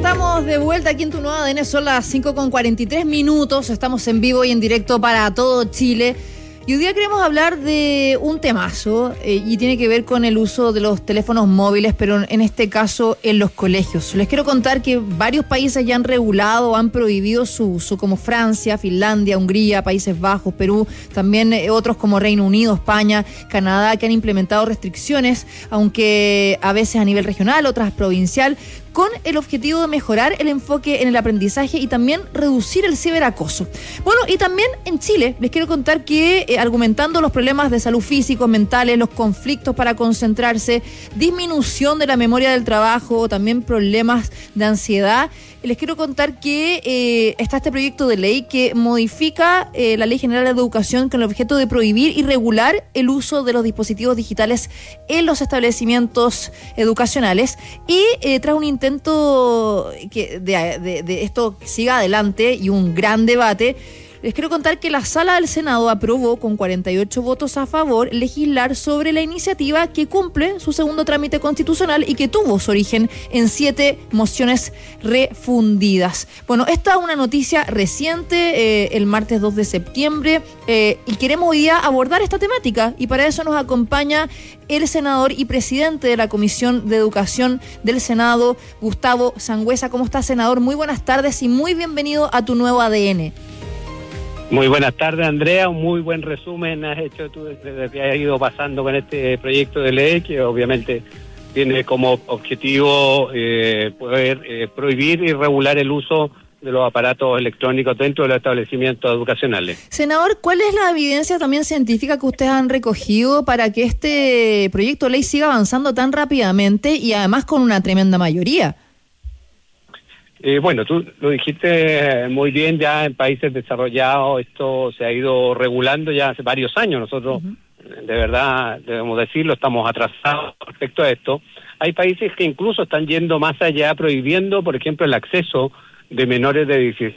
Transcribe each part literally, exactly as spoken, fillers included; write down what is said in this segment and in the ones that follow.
Estamos de vuelta aquí en Tu Nuevo A D N, son las cinco con cuarenta y tres minutos, estamos en vivo y en directo para todo Chile. Y hoy día queremos hablar de un temazo eh, y tiene que ver con el uso de los teléfonos móviles, pero en este caso en los colegios. Les quiero contar que varios países ya han regulado, han prohibido su uso, como Francia, Finlandia, Hungría, Países Bajos, Perú, también eh, otros como Reino Unido, España, Canadá, que han implementado restricciones, aunque a veces a nivel regional, otras provincial, con el objetivo de mejorar el enfoque en el aprendizaje y también reducir el ciberacoso. Bueno, y también en Chile les quiero contar que eh, argumentando los problemas de salud físicos, mentales, los conflictos para concentrarse, disminución de la memoria del trabajo, también problemas de ansiedad, les quiero contar que eh, está este proyecto de ley que modifica eh, la Ley General de Educación con el objeto de prohibir y regular el uso de los dispositivos digitales en los establecimientos educacionales y eh, tras un intento que de, de, de esto siga adelante y un gran debate, les quiero contar que la Sala del Senado aprobó con cuarenta y ocho votos a favor legislar sobre la iniciativa que cumple su segundo trámite constitucional y que tuvo su origen en siete mociones refundidas. Bueno, esta es una noticia reciente, eh, el martes dos de septiembre, eh, y queremos hoy día abordar esta temática y para eso nos acompaña el senador y presidente de la Comisión de Educación del Senado, Gustavo Sangüesa. ¿Cómo está, senador? Muy buenas tardes y muy bienvenido a Tu Nuevo A D N. Muy buenas tardes, Andrea. Un muy buen resumen has hecho tú de lo que ha ido pasando con este proyecto de ley, que obviamente tiene como objetivo eh, poder eh, prohibir y regular el uso de los aparatos electrónicos dentro de los establecimientos educacionales. Senador, ¿cuál es la evidencia también científica que ustedes han recogido para que este proyecto de ley siga avanzando tan rápidamente y además con una tremenda mayoría? Eh, bueno, tú lo dijiste muy bien, ya en países desarrollados esto se ha ido regulando ya hace varios años. Nosotros, uh-huh. de verdad, debemos decirlo, estamos atrasados respecto a esto. Hay países que incluso están yendo más allá, prohibiendo, por ejemplo, el acceso de menores de dieciséis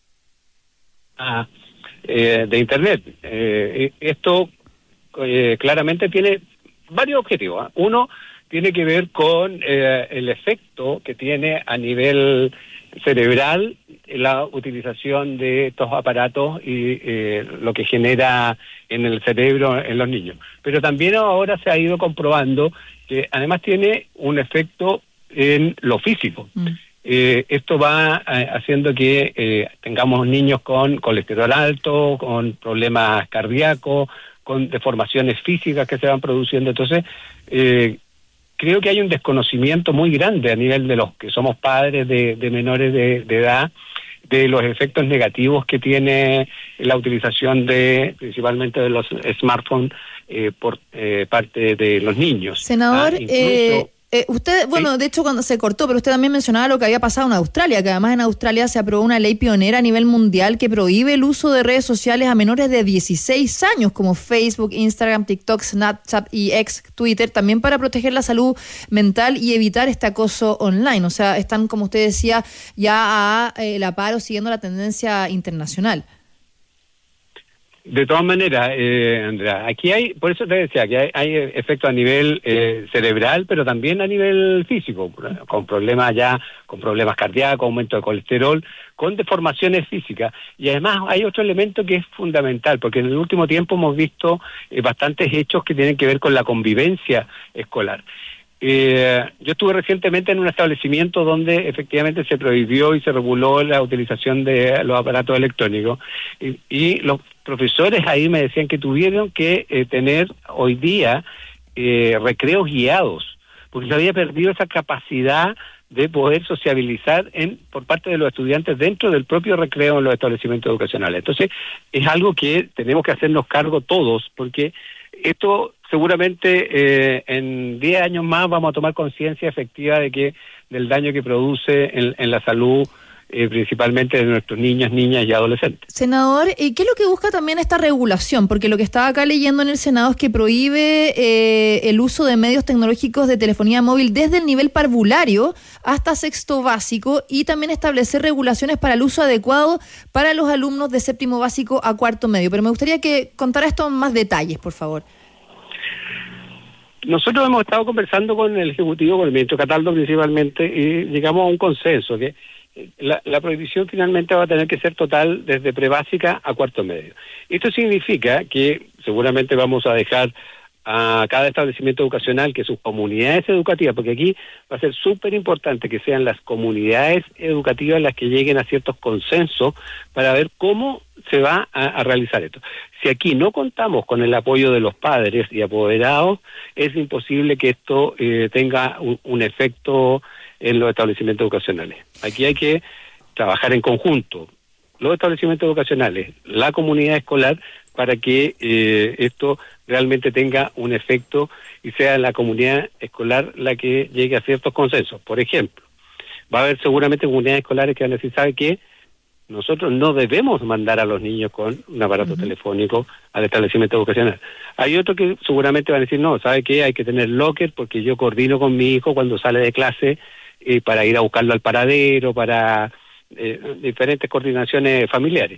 a, eh, de Internet. Eh, esto eh, claramente tiene varios objetivos, ¿eh? Uno tiene que ver con eh, el efecto que tiene a nivel cerebral la utilización de estos aparatos y eh, lo que genera en el cerebro en los niños. Pero también ahora se ha ido comprobando que además tiene un efecto en lo físico. Mm. Eh, esto va eh, haciendo que eh, tengamos niños con colesterol alto, con problemas cardíacos, con deformaciones físicas que se van produciendo. Entonces, eh, creo que hay un desconocimiento muy grande a nivel de los que somos padres de, de menores de, de edad, de los efectos negativos que tiene la utilización de, principalmente de los smartphones eh, por eh, parte de los niños. Senador, ah, incluso, eh... Eh, usted, bueno, ¿sí? De hecho cuando se cortó, pero usted también mencionaba lo que había pasado en Australia, que además en Australia se aprobó una ley pionera a nivel mundial que prohíbe el uso de redes sociales a menores de dieciséis años, como Facebook, Instagram, TikTok, Snapchat y X, Twitter, también para proteger la salud mental y evitar este acoso online. O sea, están, como usted decía, ya a eh, la par o siguiendo la tendencia internacional. De todas maneras, eh, Andrea, aquí hay, por eso te decía que hay, hay efectos a nivel eh, cerebral, pero también a nivel físico, con problemas ya, con problemas cardíacos, aumento de colesterol, con deformaciones físicas. Y además hay otro elemento que es fundamental, porque en el último tiempo hemos visto eh, bastantes hechos que tienen que ver con la convivencia escolar. Eh, yo estuve recientemente en un establecimiento donde efectivamente se prohibió y se reguló la utilización de los aparatos electrónicos y, y los profesores ahí me decían que tuvieron que eh, tener hoy día eh, recreos guiados porque se había perdido esa capacidad de poder sociabilizar en por parte de los estudiantes dentro del propio recreo en los establecimientos educacionales. Entonces es algo que tenemos que hacernos cargo todos, porque esto seguramente eh, en diez años más vamos a tomar conciencia efectiva de que del daño que produce en, en la salud, eh, principalmente de nuestros niños, niñas y adolescentes. Senador, ¿qué es lo que busca también esta regulación? Porque lo que estaba acá leyendo en el Senado es que prohíbe eh, el uso de medios tecnológicos de telefonía móvil desde el nivel parvulario hasta sexto básico y también establecer regulaciones para el uso adecuado para los alumnos de séptimo básico a cuarto medio. Pero me gustaría que contara esto en más detalles, por favor. nosotros hemos estado conversando con el Ejecutivo, con el ministro Cataldo principalmente, y llegamos a un consenso que la, la prohibición finalmente va a tener que ser total desde prebásica a cuarto medio. Esto significa que seguramente vamos a dejar a cada establecimiento educacional que sus comunidades educativas, porque aquí va a ser súper importante que sean las comunidades educativas las que lleguen a ciertos consensos para ver cómo se va a, a realizar esto. Si aquí no contamos con el apoyo de los padres y apoderados, es imposible que esto eh, tenga un, un efecto en los establecimientos educacionales. Aquí hay que trabajar en conjunto, los establecimientos educacionales, la comunidad escolar, para que eh, esto realmente tenga un efecto y sea la comunidad escolar la que llegue a ciertos consensos. Por ejemplo, va a haber seguramente comunidades escolares que van a decir, ¿sabe qué? Nosotros no debemos mandar a los niños con un aparato uh-huh. telefónico al establecimiento educacional. Hay otros que seguramente van a decir, no, ¿sabe qué? Hay que tener locker porque yo coordino con mi hijo cuando sale de clase eh, para ir a buscarlo al paradero, para eh, diferentes coordinaciones familiares.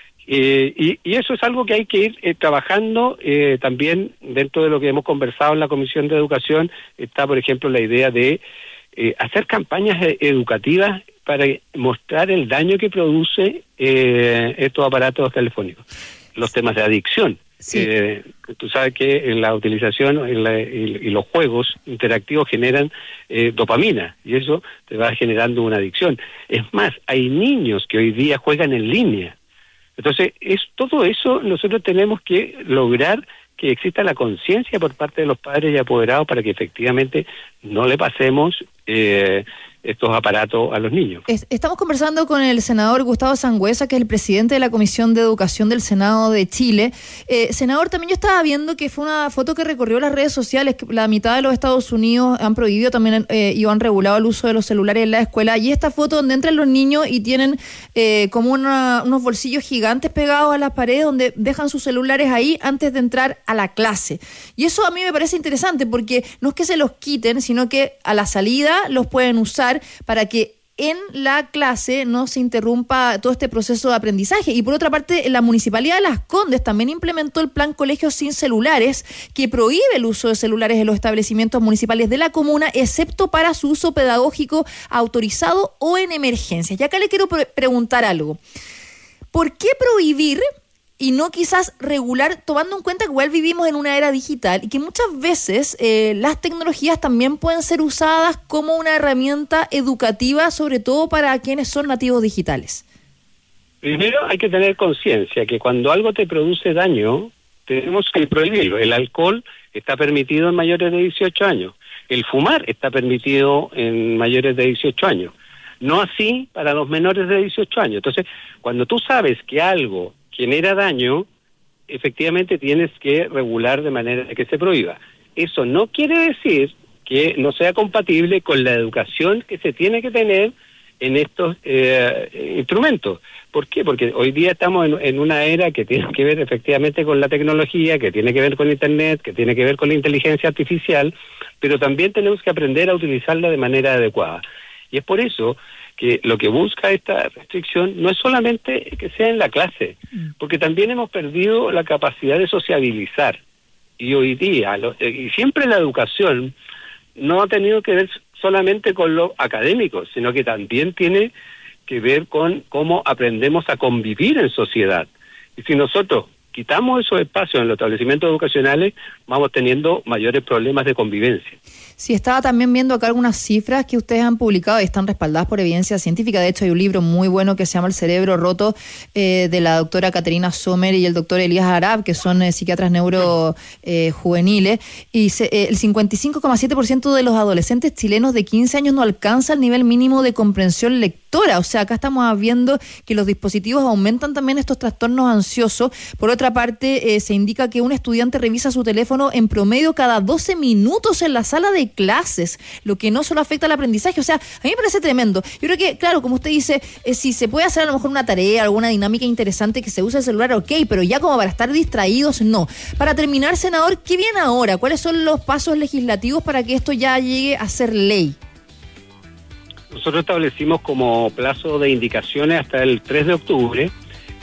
Eh, y, y eso es algo que hay que ir eh, trabajando eh, también dentro de lo que hemos conversado en la Comisión de Educación. Está, por ejemplo, la idea de eh, hacer campañas eh, educativas para mostrar el daño que produce eh, estos aparatos telefónicos. Los temas de adicción. Sí. Eh, tú sabes que en la utilización en la, y, y los juegos interactivos generan eh, dopamina y eso te va generando una adicción. Es más, hay niños que hoy día juegan en línea. Entonces, es todo eso nosotros tenemos que lograr que exista la conciencia por parte de los padres y apoderados para que efectivamente no le pasemos eh, estos aparatos a los niños. Estamos conversando con el senador Gustavo Sangüesa, que es el presidente de la Comisión de Educación del Senado de Chile. Eh, senador, también yo estaba viendo que fue una foto que recorrió las redes sociales, que la mitad de los Estados Unidos han prohibido también eh, y han regulado el uso de los celulares en la escuela, y esta foto donde entran los niños y tienen eh, como una, unos bolsillos gigantes pegados a las paredes donde dejan sus celulares ahí antes de entrar a la clase. Y eso a mí me parece interesante porque no es que se los quiten, sino que a la salida los pueden usar para que en la clase no se interrumpa todo este proceso de aprendizaje. Y por otra parte, la Municipalidad de Las Condes también implementó el plan Colegios Sin Celulares, que prohíbe el uso de celulares en los establecimientos municipales de la comuna, excepto para su uso pedagógico autorizado o en emergencias. Y acá le quiero pre- preguntar algo. ¿Por qué prohibir y no quizás regular, tomando en cuenta que igual vivimos en una era digital y que muchas veces eh, las tecnologías también pueden ser usadas como una herramienta educativa, sobre todo para quienes son nativos digitales? Primero hay que tener conciencia que cuando algo te produce daño, tenemos que prohibirlo. El alcohol está permitido en mayores de dieciocho años. El fumar está permitido en mayores de dieciocho años. No así para los menores de dieciocho años. Entonces, cuando tú sabes que algo genera daño, efectivamente tienes que regular de manera que se prohíba. Eso no quiere decir que no sea compatible con la educación que se tiene que tener en estos eh, instrumentos. ¿Por qué? Porque hoy día estamos en, en una era que tiene que ver efectivamente con la tecnología, que tiene que ver con Internet, que tiene que ver con la inteligencia artificial, pero también tenemos que aprender a utilizarla de manera adecuada. Y es por eso que lo que busca esta restricción no es solamente que sea en la clase, porque también hemos perdido la capacidad de sociabilizar. Y hoy día, lo, y siempre la educación no ha tenido que ver solamente con lo académico, sino que también tiene que ver con cómo aprendemos a convivir en sociedad. Y si nosotros quitamos esos espacios en los establecimientos educacionales, vamos teniendo mayores problemas de convivencia. Sí, estaba también viendo acá algunas cifras que ustedes han publicado y están respaldadas por evidencia científica. De hecho, hay un libro muy bueno que se llama El cerebro roto, eh, de la doctora Caterina Sommer y el doctor Elías Arab, que son eh, psiquiatras neurojuveniles. Eh, y se, eh, el cincuenta y cinco coma siete por ciento de los adolescentes chilenos de quince años no alcanza el nivel mínimo de comprensión lectora. O sea, acá estamos viendo que los dispositivos aumentan también estos trastornos ansiosos. Por otra parte, eh, se indica que un estudiante revisa su teléfono en promedio cada doce minutos en la sala de clases, lo que no solo afecta al aprendizaje. O sea, a mí me parece tremendo. Yo creo que, claro, como usted dice, eh, si se puede hacer a lo mejor una tarea, alguna dinámica interesante que se use el celular, ok, pero ya como para estar distraídos, no. Para terminar, senador, ¿qué viene ahora? ¿Cuáles son los pasos legislativos para que esto ya llegue a ser ley? Nosotros establecimos como plazo de indicaciones hasta el tres de octubre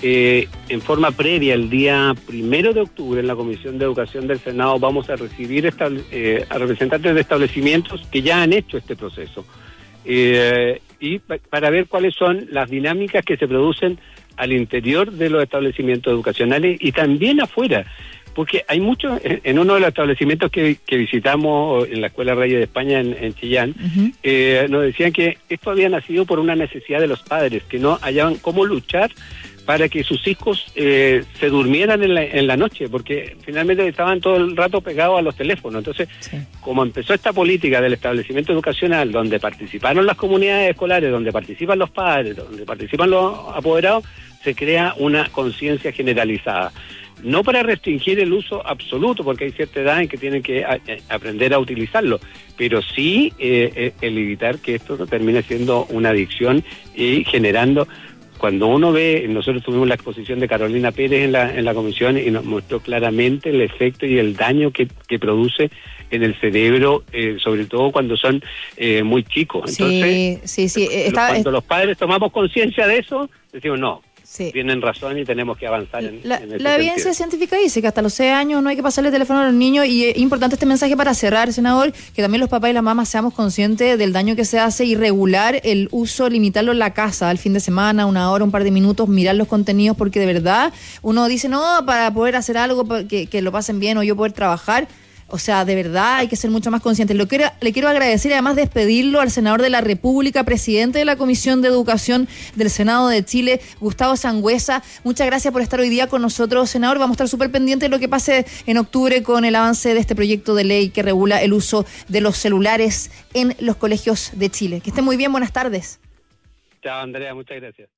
eh, en forma previa, el día primero de octubre, en la Comisión de Educación del Senado, vamos a recibir estable, eh, a representantes de establecimientos que ya han hecho este proceso. Eh, y pa- para ver cuáles son las dinámicas que se producen al interior de los establecimientos educacionales y también afuera, porque hay muchos, en uno de los establecimientos que, que visitamos en la Escuela Reyes de España en, en Chillán, uh-huh. eh, nos decían que esto había nacido por una necesidad de los padres, que no hallaban cómo luchar para que sus hijos eh, se durmieran en la, en la noche, porque finalmente estaban todo el rato pegados a los teléfonos. Entonces, sí. como empezó esta política del establecimiento educacional, donde participaron las comunidades escolares, donde participan los padres, donde participan los apoderados, se crea una conciencia generalizada. No para restringir el uso absoluto, porque hay cierta edad en que tienen que a, a aprender a utilizarlo, pero sí eh, el evitar que esto termine siendo una adicción y generando... Cuando uno ve, nosotros tuvimos la exposición de Carolina Pérez en la en la comisión y nos mostró claramente el efecto y el daño que, que produce en el cerebro, eh, sobre todo cuando son eh, muy chicos. Entonces, sí, sí, sí. Está, cuando es... los padres tomamos conciencia de eso, decimos no. Sí. Tienen razón y tenemos que avanzar en, la, en ese La evidencia científica dice que hasta los seis años no hay que pasarle el teléfono a los niños, y es importante este mensaje para cerrar, senador, que también los papás y las mamás seamos conscientes del daño que se hace y regular el uso, limitarlo en la casa, al fin de semana, una hora, un par de minutos, mirar los contenidos, porque de verdad uno dice, no, para poder hacer algo que, que lo pasen bien o yo poder trabajar. O sea, de verdad hay que ser mucho más conscientes. Lo quiero, le quiero agradecer y además despedirlo al senador de la República, presidente de la Comisión de Educación del Senado de Chile, Gustavo Sangüesa. Muchas gracias por estar hoy día con nosotros, senador. Vamos a estar súper pendientes de lo que pase en octubre con el avance de este proyecto de ley que regula el uso de los celulares en los colegios de Chile. Que esté muy bien, buenas tardes. Chao, Andrea, muchas gracias.